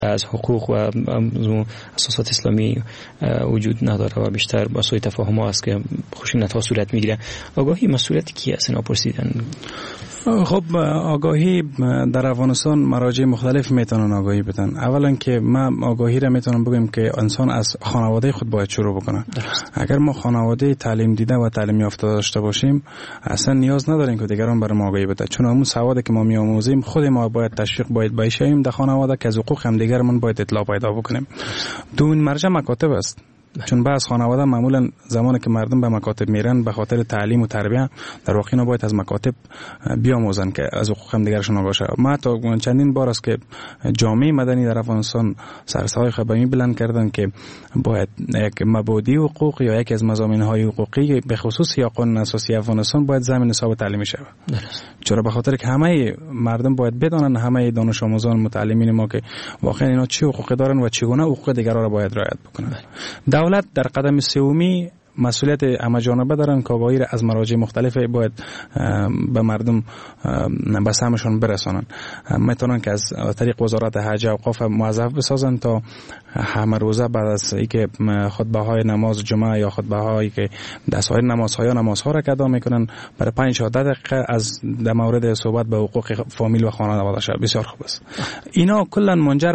از حقوق و اساسات اسلامی وجود نداره و بیشتر با سوء تفاهم است که خشونت ها صورت میگیره. آگاهی مسئولیت کی است؟ اینا پرسیدن. خب آگاهی در افغانستان مراجع مختلف میتونن آگاهی بدن. اولا که من آگاهی را میتونم بگم که انسان از خانواده خود باید شروع بکنه. اگر ما خانواده تعلیم دیده و تعلیم یافته داشته باشیم اصلا نیاز نداریم که دیگران برای ما آگاهی بده، چون همون سوادی که ما میآموزیم خود ما باید تشویق باید بایشیم در خانواده که از حقوق هم دیگرمون باید اطلاع پیدا بکنیم. دومین مرجع مکاتب است. چون بعض خانواده معمولا زمانی که مردم به مکاتب میرن به خاطر تعلیم و تربیت، در واقع اینا باید از مکاتب بیاموزن که از حقوق هم دیگرشون آگاه شوند. ما تا چندین بار است که جامعه مدنی در افغانستان سرصدای خبری بلند کردن که باید یک مبادی حقوق یا یکی از مضامین‌های حقوقی به خصوص یا قانون اساسی افغانستان باید ضمن نصاب تعلیمی شود. چرا؟ به خاطر که همه مردم باید بدانن، همه دانش آموزان متعلمین ما که واقعا اینا چه حقوقی دارن و چگونه حقوق دیگران را باید رعایت بکنن. دولت در قدم سومی مسئولیت همه‌جانبه دارن که آگاهی را از مراجع مختلف باید به مردم به سهمشان برسانن. میتونن که از طریق وزارت حج و اوقاف موظف بسازن تا همه روزه بعد از اینکه خطبه‌های نماز جمعه یا خطبه‌هایی که در سایر نمازها را ادا میکنن برای 5 تا 10 دقیقه از در مورد صحبت به حقوق فامیل و خانواده شد. بسیار خوب است. اینا کلا منجر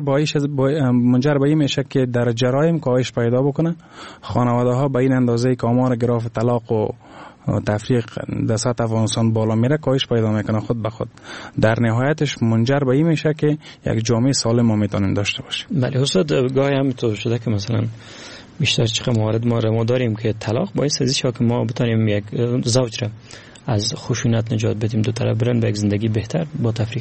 به این میشه که در جرایم کاهش پیدا بکنه. خانواده‌ها به این اندازه که آمار گراف طلاق و تفریق در سطح افغانستان بالا میره کاهش پیدا میکنه خود به خود. در نهایتش منجر به این میشه که یک جامعه سالم ما میتونیم داشته باشیم. بله استاد، گاهی هم تو شده که مثلا بیشتر چقدر موارد ما داریم که طلاق باعث از که ما بتونیم یک زوج را از خشونت نجات بدیم، دو طرف برن به یک زندگی بهتر با تفریق.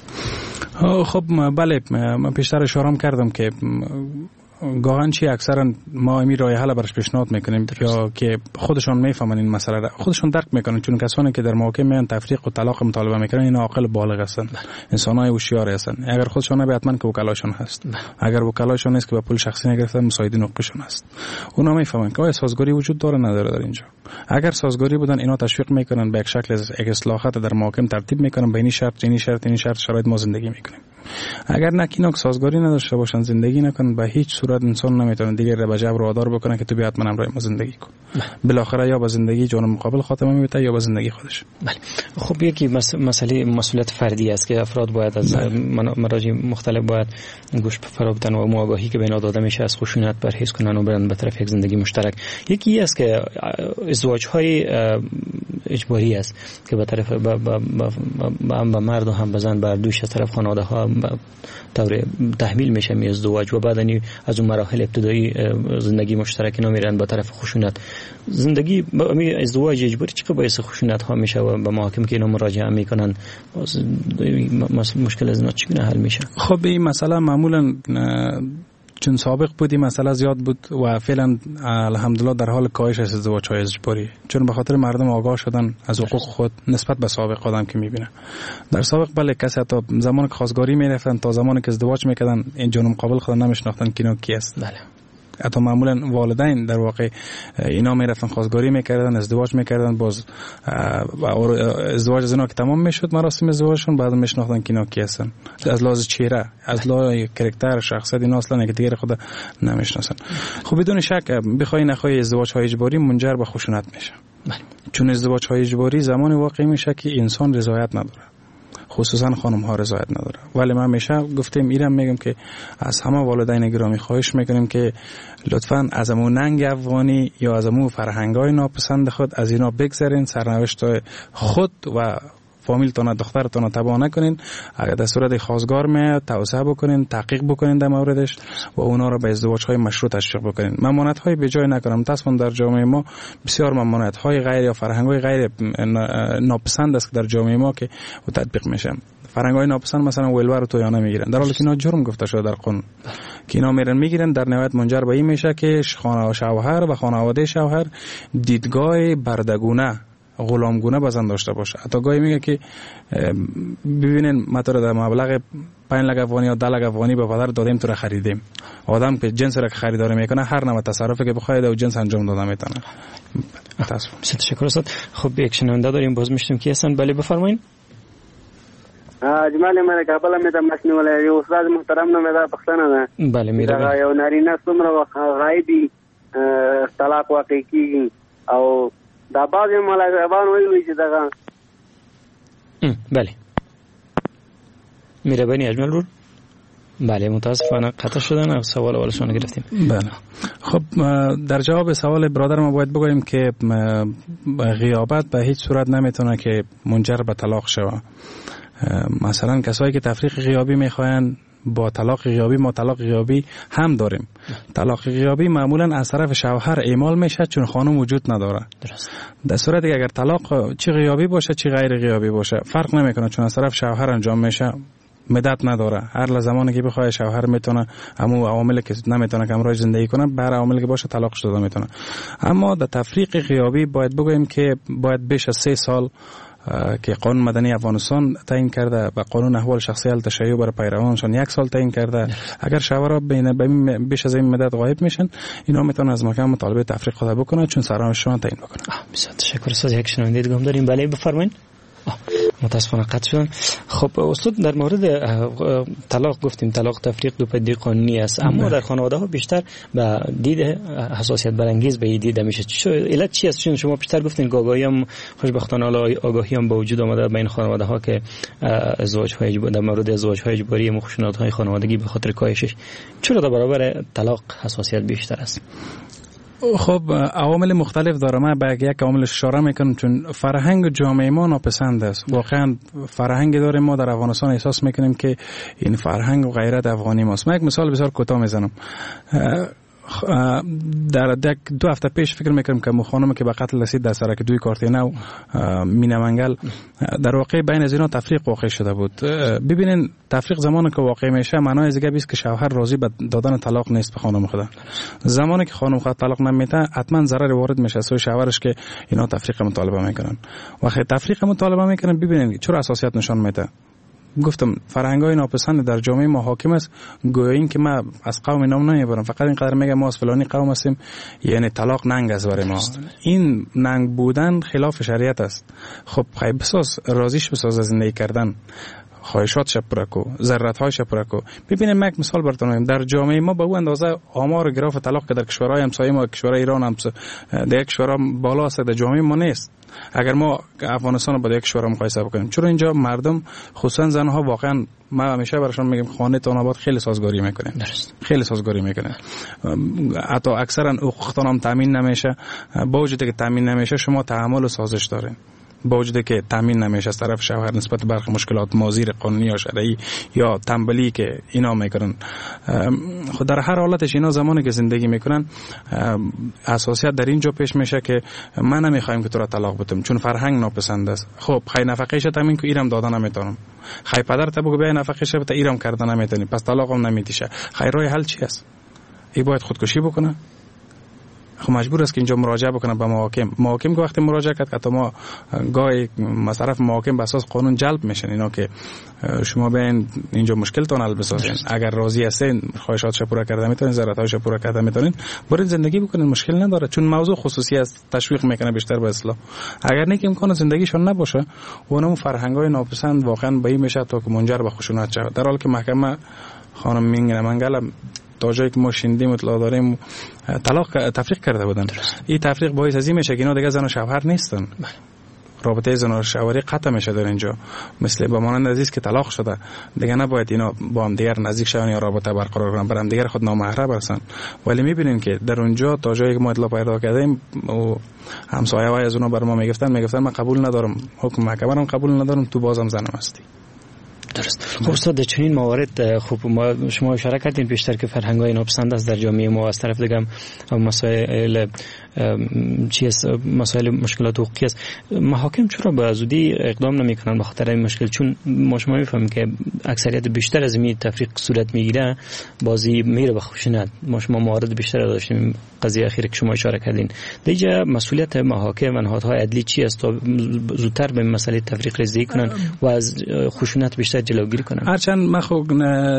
خب بله، من پیشتر اشاره کردم که گاهن چی اکثرا ما این راه حل برش پیشنهاد میکنیم یا که خودشون میفهمن این مسئله را، خودشون درک میکنن، چون کسانی که در موقع میان تفریق و طلاق مطالبه میکنن اینا عاقل بالغ هستن، انسانای هوشیار هستن. اگر خودشون نبی حتما که وکلاشون هست، اگر وکلاشون نیست که به پول شخصی نگرفتن مساعدین حقوقشون هست، اونا میفهمن که سازگاری وجود داره نداره در اینجا. اگر سازگاری بودن اینا تشویق میکنن به یک شکل یک اصلاحات در محاکم ترتیب میکنن، به این شرط شرایط ما زندگی میکنیم. اگر نکیناک سازگاری نداشته باشن، زندگی نکنن، به هیچ صورت انسان نمیتونه دیگه به جبر وادار بکنه که تو بیا حتما همراه ما زندگی کن. بالاخره یا با زندگی جان مقابل خاتمه میبینه یا با زندگی خودش. بله. خب یکی مسئله مسئولیت فردی است که افراد باید از مراجع مختلف باید گوش فرا بدن و آگاهی که به اینا داده میشه از خشونت پرهیز کنن و برن به طرف یک زندگی مشترک. یکی است که ازدواج‌های اجباری است که به طرف با مرد و هم بزن بر دوش از طرف خانواده‌ها طور تحمیل میشه می ازدواج و بعد از اون مراحل ابتدایی زندگی مشترک اینا میرن به طرف خشونت. زندگی ازدواج اجباری چقدر باعث خشونت ها میشه و به محاکم که اینا مراجعه میکنن مشکل از اینا چگونه حل میشه؟ خب این مسئله معمولا چون سابق بودی مسئله زیاد بود و فعلا الحمدلله در حال کاهش از ازدواج‌های اجباری، چون به خاطر مردم آگاه شدن از حقوق خود نسبت به سابق آدم که میبینه. در سابق بله کسی تا زمان که خواستگاری میرفتن تا زمانی که ازدواج میکردن این جنوم قابل خود نمیشناختن که اینا کی است. بله. حتی معمولا والدین در واقع اینا میرفتن خواستگاری میکردن، ازدواج میکردن، باز ازدواج از اینا که تمام میشد مراسم ازدواجشون بعد میشناختن که اینا کی هستن، از لحاظ چهره، از لحاظ کاراکتر، شخصیت اینا اصلا دیگه خود نمیشناسن. خب بدون شک بخوای نخوای ازدواج های اجباری منجر به خشونت میشه. چون ازدواج های اجباری زمانی واقع میشه که انسان رضایت نداره، خصوصا خانم ها رضایت نداره. ولی من همیشه گفتم ایرم میگم که از همه والدین گرامی خواهش میکنیم که لطفاً از امون ننگ افغانی یا از امون فرهنگای ناپسند خود از اینا بگذارین، سرنوشت خود و فامیلتون دخترتون تباه نکنین. اگر در صورت خواستگار میاد توسعه بکنین، تحقیق بکنین در موردش و اونا رو به ازدواج‌های مشروع تشویق بکنین. ممانعت‌های به جای نکنم. تصفن در جامعه ما بسیار ممانعت‌های غیر یا فرهنگ‌های غیر ناپسند است که در جامعه ما که تطبیق میشه. فرهنگ‌های ناپسند مثلا ولور تو یا نمیگیرن، در حالی که اینا جرم گفته شده در قانون که اینا میرن میگیرن. در نهایت منجر به این میشه که شوهر و خانواده شوهر دیدگاه بردگونه غلامگونه بزن داشته باشه. حتی گاهی میگه که ببینین ما تو در مبلغ 5 لک افغانی یا 10 لک افغانی به پدر دادیم تو را خریدیم. آدم که جنس را خریداری میکنه هر نوع تصرفی که بخواد او جنس انجام داده میتونه. تشکر استاد. خب یک شنونده داریم باز میشتیم کی هستن؟ بله بفرمایید. اجمالی من کابل مې د مسنی ولې یو استاد محترم نه مې دا پښتنه ده. بله میره دا یو نارینه څومره غایبی طلاق واقع کیږي او دا بعض ملایان وایي چې دا بله میره بنی اجمل رو. بله متاسفانه قطع شدن و سوال اولشون گرفتیم. بله خب در جواب سوال برادر ما باید بگوییم که غیابت به هیچ صورت نمیتونه که منجر به طلاق شود. مثلا کسایی که تفریق غیابی میخواین با طلاق غیابی، ما طلاق غیابی هم داریم. طلاق غیابی معمولا از طرف شوهر اعمال میشه چون خانم وجود نداره. درست. در صورتی که اگر طلاق چه غیابی باشه چه غیر غیابی باشه فرق نمیکنه چون از طرف شوهر انجام میشه، مدت نداره. هر زمانی که بخواد شوهر میتونه همون عواملی که نمیتونه که همراهش زندگی کنه بر عواملی که باشه طلاق شده میتونه. اما در تفریق غیابی باید بگوییم که باید بیش از 3 سال که قانون مدنی افغانستان تعیین کرده و قانون احوال شخصی التشیع برای پیروانشان 1 سال تعیین کرده. اگر شوهرها بیش از این مدت غایب میشن اینا میتونن از محکمه مطالبه تفریق خود بکنن چون سرانشان تعیین بکنن. بسیار تشکر استاد. یک شنونده دیگه هم داریم. بله بفرمایید. متاسفانه قطع شدن. خب استاد در مورد طلاق گفتیم طلاق تفریق دو پدیده قانونی است اما در خانواده ها بیشتر به دید حساسیت برانگیز به این دیده میشه. علت چی است؟ چون شما بیشتر گفتین آگاهی هم خوشبختانه آگاهی هم به وجود آمده بین خانواده ها که ازدواج های در مورد ازدواج های اجباری و خشونت های خانوادگی به خاطر کاهشش چرا در برابر طلاق حساسیت بیشتر است؟ خب عوامل مختلف داره. من به یک عاملش اشاره میکنم چون فرهنگ جامعه ما ناپسند است. واقعا فرهنگ داریم ما در افغانستان احساس میکنیم که این فرهنگ و غیرت افغانی ماست. من یک مثال بسیار کوتاه میزنم. در 2 هفته پیش فکر میکنم که خانمی که به قتل رسید در سرک 2 کارتینو مینامنگل در واقع بین از اینا تفریق واقع شده بود. ببینین تفریق زمانی که واقع میشه معنای از دیگه بیست که شوهر راضی به دادن طلاق نیست به خانم خود. زمانی که خانم خود طلاق نمیده حتما ضرر وارد میشه سوی شوهرش که اینا تفریق مطالبه میکنن. وقتی تفریق مطالبه میکنن ببینین چرا اساسیت نشان میده. گفتم فرهنگای ناپسند در جامعه ما حاکم است. گویا این که ما از قوم نام نمیبرم فقط اینقدر میگم ما از فلانی قوم هستیم یعنی طلاق ننگ است برای ما. این ننگ بودن خلاف شریعت است. خب خیلی بساز راضیش بساز از زندگی کردن خواهشاتش پورا کو ضرورت‌هاش پورا کو. ببینید من یک مثال براتون میگم. در جامعه ما به اون اندازه آمار گراف طلاق که در کشورهای همسایه ما کشورهای ایران هم در کشورها بالا است در جامعه ما نیست. اگر ما افغانستان رو با یک کشور مقایسه بکنیم چرا اینجا مردم خصوصا زنها واقعا ما همیشه براشون میگیم خانه تان آباد خیلی سازگاری میکنه. خیلی سازگاری میکنه. حتی اکثرا حقوقتان هم تامین نمیشه. با وجودی که تامین نمیشه شما تحمل و سازش دارین. با وجودی که تامین نمیشه از طرف شوهر نسبت به برخی مشکلات مازیر قانونی یا شرعی یا تنبلی که اینا میکنن. خود در هر حالتش اینا زمانی که زندگی میکنن اساسیت در اینجا پیش میشه که من نمیخوایم که تو را طلاق بدم چون فرهنگ ناپسند است. خب خی نفقهش تامین کو ایرم دادن نمیتونم. خی پدر تا بگو بیا نفقهش بده ایرم کردن نمیتونی پس طلاقم نمیتیشه. خی راه حل چی است؟ ای باید خودکشی بکنه. خب مجبور است که اینجا مراجعه بکنه به محاکم که وقتی مراجعه کرد حتی ما گاهی مصرف محاکم به اساس قانون جلب میشن اینا که شما بیاین اینجا مشکلتون حل بسازین. اگر راضی هستین خواهشاتش پورا کرده میتونین ضرورت‌هاش پورا کرده میتونین برید زندگی بکنین مشکل نداره چون موضوع خصوصی است تشویق میکنه بیشتر به اصلاح. اگر نه که امکان زندگیشون نباشه اونم فرهنگای ناپسند واقعا به این میشه تا که منجر به خشونت شود. در حالی که محکمه خانم مینگنمنگل تا جایی که ما شنیدیم اطلاع داریم تفریق کرده بودن. این تفریق باعث از این میشه که اینا دیگه زن و شوهر نیستن. رابطه زن و شوهری قطع میشه در اینجا. مثل با مانند عزیز که طلاق شده دیگه نباید اینا با هم دیگر نزدیک شون یا رابطه برقرار کنن برام دیگر خود نامحرم هستن. ولی میبینین که در اونجا تا جایی که ما اطلاع پیدا کردیم همسایه‌های از اونها بر ما میگفتن من قبول ندارم حکم محکمه رو قبول ندارم تو بازم زنم هستی. درست. خب استاد در چنین موارد خب ما شما اشاره کردین بیشتر که فرهنگ‌های ناپسند است در جامعه ما از طرف دیگه مسائل مسائل مشکلات حقوقی است. محاکم چرا به زودی اقدام نمی‌کنند به خاطر این مشکل؟ چون شما می‌فهمیم که اکثریت بیشتر از این تفریق صورت میگیره بازی میره به خشونت. شما موارد بیشتر داشتیم قضیه اخیر که شما اشاره کردین. دیگه مسئولیت محاکم و نهادهای عدلی چی است تا زودتر به مسئله تفریق رسیدگی کنن و از خشونت بیشتر جلوگیری کنن؟ هرچند ما خب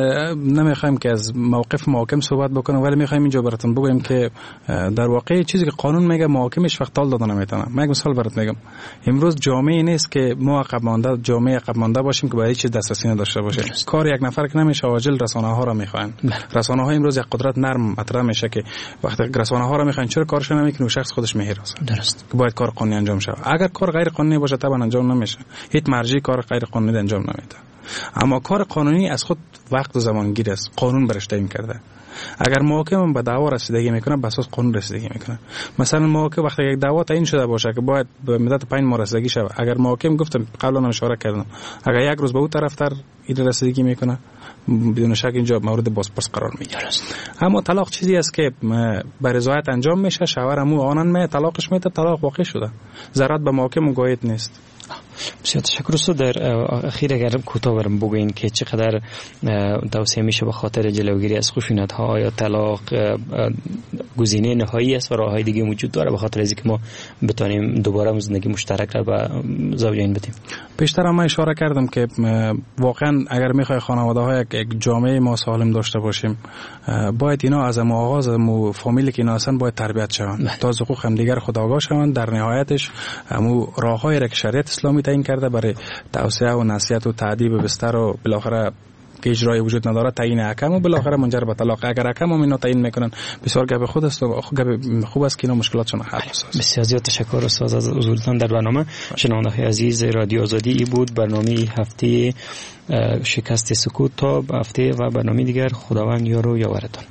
نمی‌خوایم که از موقف محاکم صحبت بکنم ولی می‌خوایم اینجا براتون بگویم که در واقع چیزی که قانون میگه محاکمش وقت تال دادن نمیتونه. من یک مثال برات میگم. امروز جامعه نیست که ما عقب مانده جامعه عقب مانده باشیم که برای چیز دسترسی نداشته باشه. کار یک نفر که نمیشه عاجل رسانه‌ها را میخوان. رسانه‌ها امروز یک قدرت نرم مطرح میشه که وقتی رسانه‌ها را میخوان چرا کارش نمیکنه و شخص خودش میهراسه. درست. که باید کار قانونی انجام شه. اگر کار غیر قانونی باشه طبعا انجام نمیشه. هیچ مرجعی کار غیر قانونی انجام نمیده. اما کار قانونی از خود وقت و زمان گیر است. قانون برش تعیین کرده. اگر محاکم به دعوا رسیدگی میکنه بر اساس قانون رسیدگی میکنه. مثلا محاکم وقتی یک دعوا تعیین شده باشه که باید به مدت 5 ماه رسیدگی شه، اگر محاکم گفتم قبلا اشاره کردم اگر یک روز به اون طرفتر این رسیدگی میکنه بدون شک اینجا مورد بازپرس قرار میگیره. اما طلاق چیزی است که به رضایت انجام میشه، شوهر همو آنن می طلاقش میده، طلاق واقع شده، ضرورت به محاکم مقاید نیست. بسیار تشکر. استاد در اخیر اگر کوتاه برام بگوین که چقدر توصیه میشه به خاطر جلوگیری از خشونت ها، یا طلاق گزینه نهایی است و راههای دیگه وجود داره به خاطر اینکه ما بتونیم دوباره زندگی مشترک را به زوجین بدیم؟ پیشتر ما اشاره کردم که واقعا اگر میخوای خانواده های یک جامعه ما سالم داشته باشیم باید اینا از آغاز فامیلی که اینا هستن باید تربیت شوند تا از حقوق همدیگر خود آگاه شوند. در نهایتش راههای را که شریعت اسلامی تعیین کرده برای توصیه و نصیحت و تعدیب بستر و بالاخره که اجرای وجود نداره تعیین حکم و بالاخره منجر به طلاق. اگر حکم هم اینا تعیین میکنن بسیار گپ خود است و گپ خوب است که اینا مشکلاتشون حل بشه. بسیار زیاد تشکر استاد از حضورتان در برنامه. شنونده‌های عزیز رادیو آزادی ای بود برنامه هفته شکست سکوت. تا هفته و برنامه دیگر خداوند یار و یاورتان.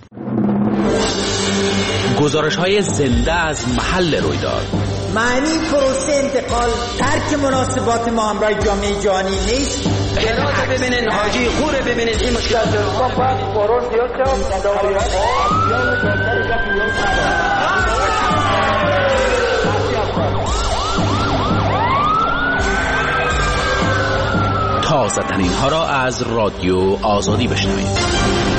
گزارش‌های زنده از محل رویداد. معنی پروسه انتقال ترک مناسبات ما همراه جامعه جهانی نیست. هرات ببینین، حاجی خوره ببینین، این مشکل تازه ترین ها را از رادیو آزادی بشنوید.